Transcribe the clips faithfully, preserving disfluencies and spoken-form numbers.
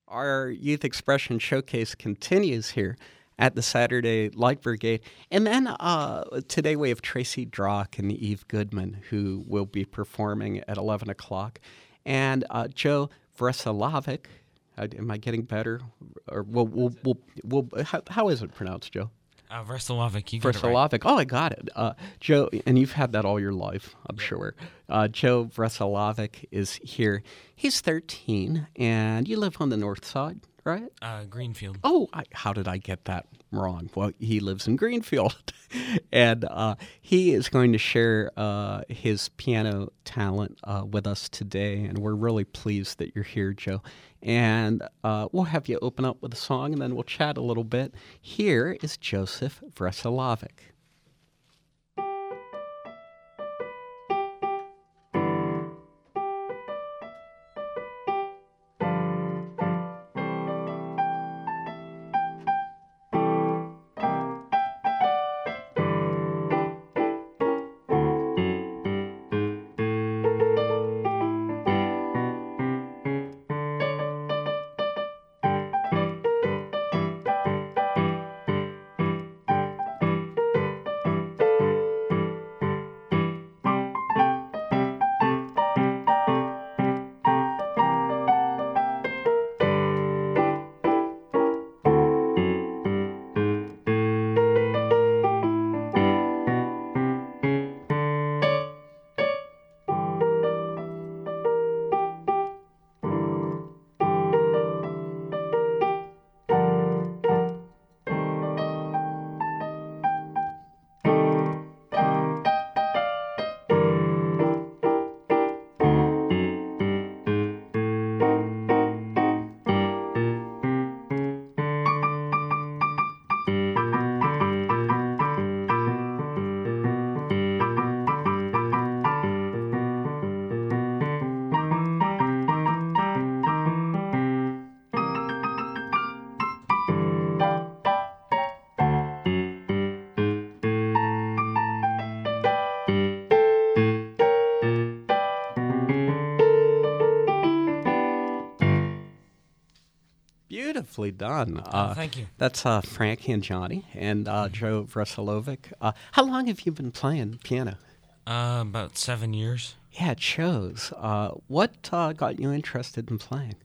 Our Youth Expression Showcase continues here at the Saturday Light Brigade. And then uh, today we have Tracy Drock and Eve Goodman, who will be performing at eleven o'clock. And uh, Joe Vresalovic, uh, am I getting better? Or we'll, we'll, we'll, we'll, how, how is it pronounced, Joe? Uh, Versalovic, you got it right. Versalovic. Oh, I got it. Uh, Joe, and you've had that all your life, I'm sure. Uh, Joe Versalovic is here. He's thirteen, and you live on the north side, right? Uh, Greenfield. Oh, I, how did I get that wrong? Well, he lives in Greenfield, and uh, he is going to share uh, his piano talent uh, with us today, and we're really pleased that you're here, Joe. And uh, we'll have you open up with a song, and then we'll chat a little bit. Here is Joseph Vresalovic. Beautifully done. Uh, oh, thank you. That's uh, Frankie and Johnny and uh, Joe Vresalovic. Uh, how long have you been playing piano? Uh, about seven years. Yeah, it shows. Uh, what uh, got you interested in playing?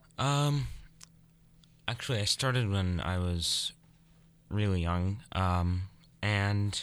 Um, actually, I started when I was really young, um, and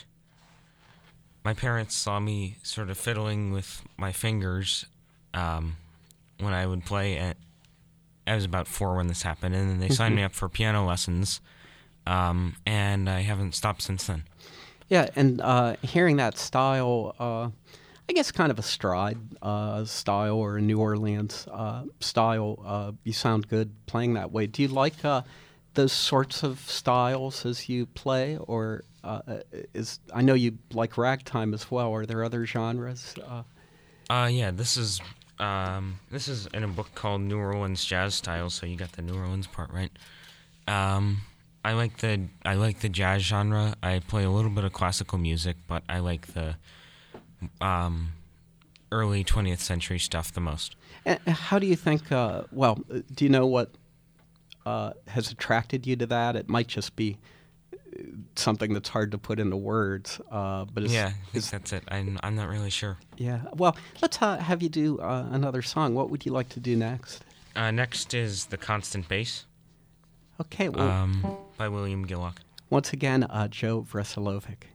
my parents saw me sort of fiddling with my fingers um, when I would play. At, I was about four when this happened, and then they signed me up for piano lessons, um, and I haven't stopped since then. Yeah, and uh, hearing that style, uh, I guess kind of a stride uh, style or a New Orleans uh, style, uh, you sound good playing that way. Do you like uh, those sorts of styles as you play, or uh, is I know you like ragtime as well. Are there other genres? Uh, uh, yeah, this is... Um, this is in a book called New Orleans Jazz Styles, so you got the New Orleans part right. Um, I like the I like the jazz genre. I play a little bit of classical music, but I like the um, early twentieth century stuff the most. and how do you think? Uh, well, do you know what uh, has attracted you to that? It might just be something that's hard to put into words. Uh, but it's, yeah, I think it's, that's it. I'm I'm not really sure. Yeah. Well, let's uh, have you do uh, another song. What would you like to do next? Uh, next is The Constant Bass. Okay. Well, um, by William Gillock. Once again, uh, Joe Vresalovic.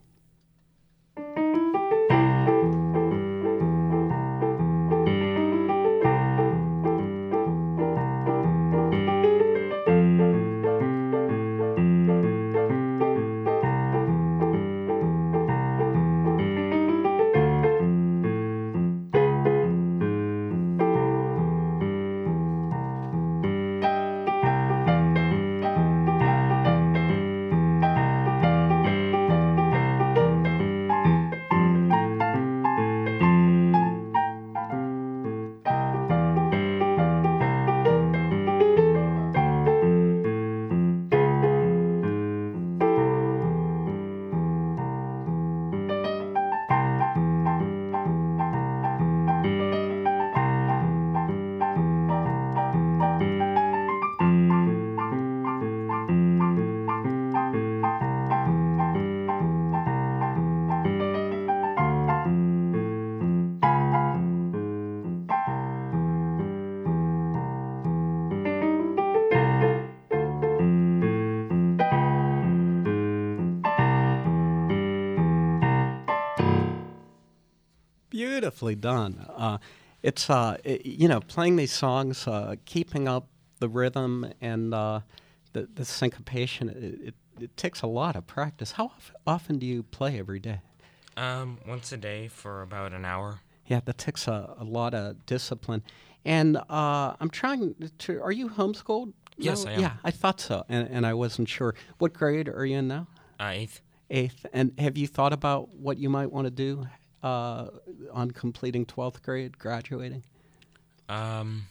beautifully done. Uh, it's uh, it, you know, playing these songs, uh, keeping up the rhythm and uh, the the syncopation. It, it, it takes a lot of practice. How of- often do you play every day? Um, once a day for about an hour. Yeah, that takes a, a lot of discipline. And uh, I'm trying to. Are you homeschooled? Yes, No? I am. Yeah, I thought so, and, and I wasn't sure. What grade are you in now? Uh, eighth. Eighth. And have you thought about what you might want to do uh, on completing twelfth grade, graduating? Um,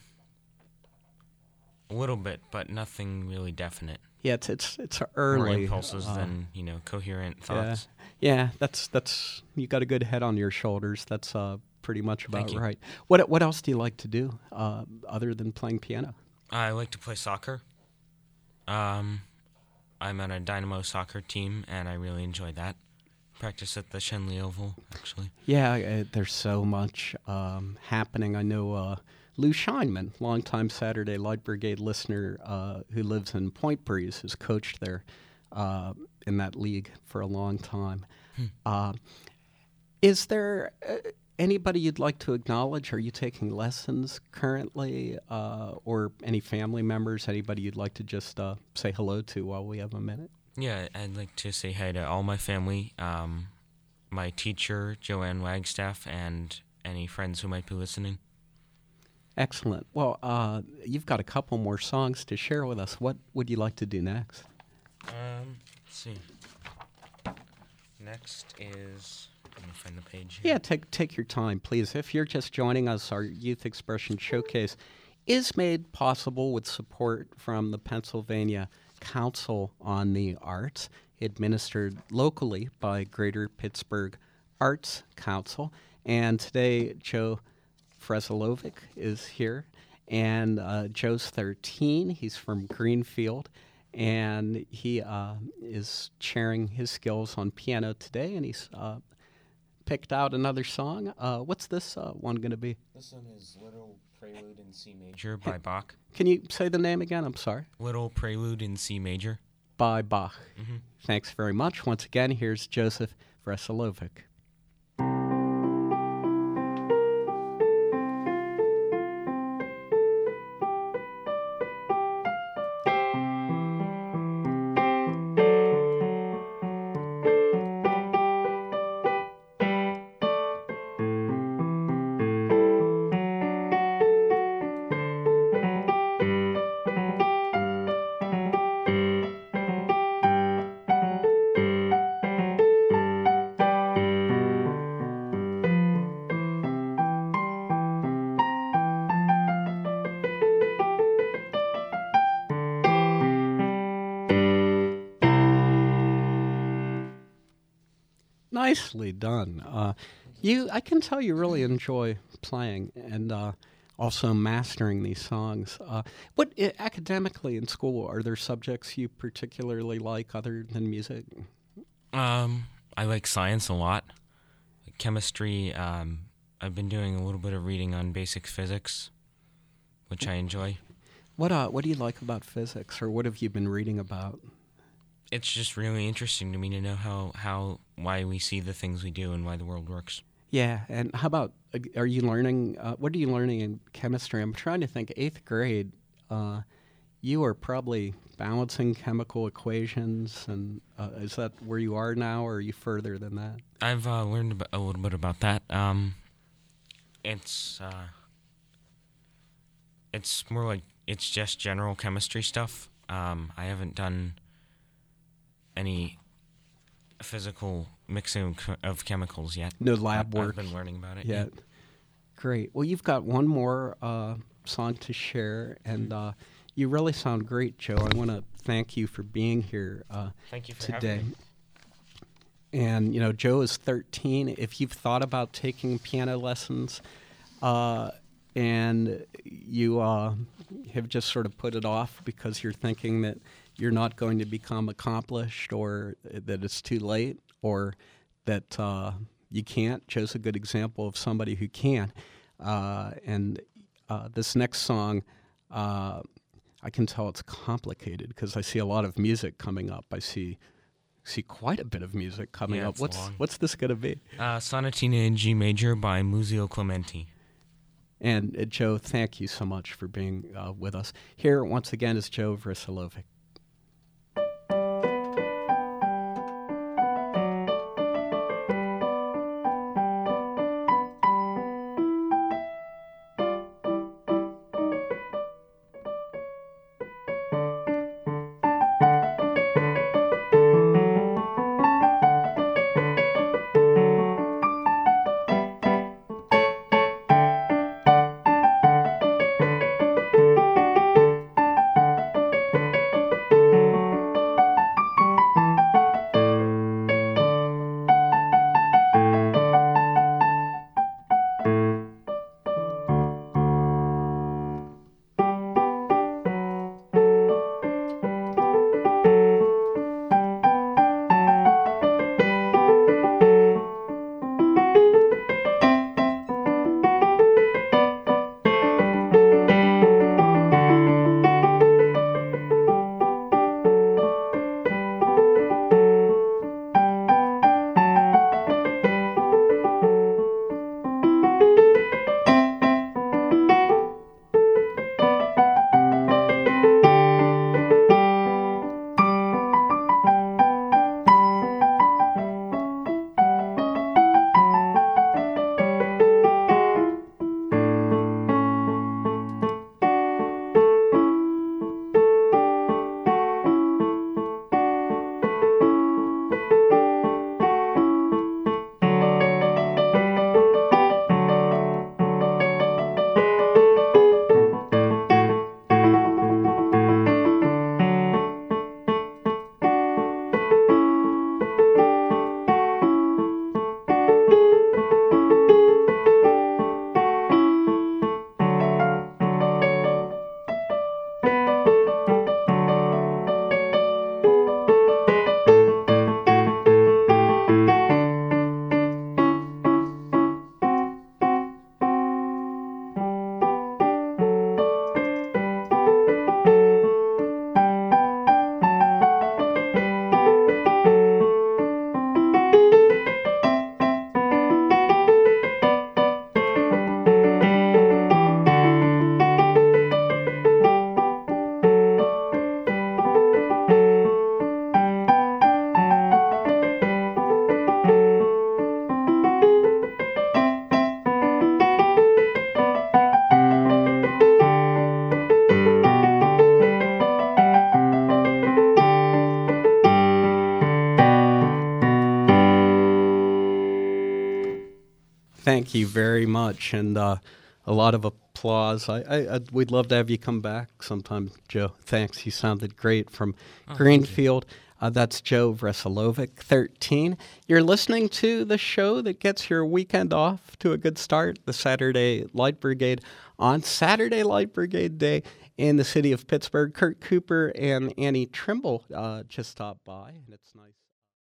a little bit, but nothing really definite. Yeah, it's it's it's More early. impulses uh, than, you know, coherent yeah, thoughts. yeah. That's that's you got a good head on your shoulders. That's uh, pretty much about Thank you. right. What what else do you like to do uh, other than playing piano? I like to play soccer. Um, I'm on a Dynamo soccer team, and I really enjoy that. Practice at the Shenley Oval, actually. Yeah, uh, there's so much um, happening. I know uh, Lou Scheinman, longtime Saturday Light Brigade listener uh, who lives in Point Breeze, has coached there uh, in that league for a long time. Hmm. Uh, is there uh, anybody you'd like to acknowledge? Are you taking lessons currently, uh, or any family members? Anybody you'd like to just uh, say hello to while we have a minute? Yeah, I'd like to say hi to all my family, um, my teacher, Joanne Wagstaff, and any friends who might be listening. Excellent. Well, uh, you've got a couple more songs to share with us. What would you like to do next? Um, let's see. Next is... Let me find the page here. Yeah, take take your time, please. If you're just joining us, our Youth Expression Showcase is made possible with support from the Pennsylvania Council on the Arts, administered locally by Greater Pittsburgh Arts Council. And today, Joe Frezalovic is here. And uh, Joe's thirteen. He's from Greenfield. And he uh, is sharing his skills on piano today. And he's uh, picked out another song. Uh, what's this uh, one going to be? This one is Little Prelude in C Major by Bach. Can you say the name again? I'm sorry. Little Prelude in C Major. By Bach. Mm-hmm. Thanks very much. Once again, here's Joseph Vresilovic. Nicely done. Uh, you, I can tell you really enjoy playing and uh, also mastering these songs. Uh, what uh, academically in school are there subjects you particularly like other than music? Um, I like science a lot. Chemistry, um, I've been doing a little bit of reading on basic physics, which I enjoy. What uh, what do you like about physics, or what have you been reading about? It's just really interesting to me to know how, how why we see the things we do and why the world works. Yeah, and how about, uh, are you learning, uh, what are you learning in chemistry? I'm trying to think, eighth grade, uh, you are probably balancing chemical equations, and uh, is that where you are now, or are you further than that? I've uh, learned ab- a little bit about that. Um, it's uh, it's more like, it's just general chemistry stuff. Um, I haven't done any physical mixing of chemicals yet. No lab I- work I've been learning about it. yet. Great. Well, you've got one more uh, song to share, and uh, you really sound great, Joe. I want to thank you for being here uh, Thank you for today. having me. And, you know, Joe is thirteen. If you've thought about taking piano lessons uh, and you uh, have just sort of put it off because you're thinking that you're not going to become accomplished, or that it's too late, or that uh, you can't, Joe's a good example of somebody who can. Uh, and uh, this next song, uh, I can tell it's complicated because I see a lot of music coming up. I see See quite a bit of music coming Yeah, up. it's What's long. what's this gonna be? Uh, Sonatina in G major by Muzio Clementi. And uh, Joe, thank you so much for being uh, with us. Here once again is Joe Vrisilovic. Thank you very much, and uh, a lot of applause. I, I, I'd, we'd love to have you come back sometime, Joe. Thanks. You sounded great from Oh, Greenfield. Uh, that's Joe Vrisilovic, thirteen. You're listening to the show that gets your weekend off to a good start, the Saturday Light Brigade. On Saturday Light Brigade Day in the city of Pittsburgh, Kurt Cooper and Annie Trimble uh, just stopped by, and it's nice.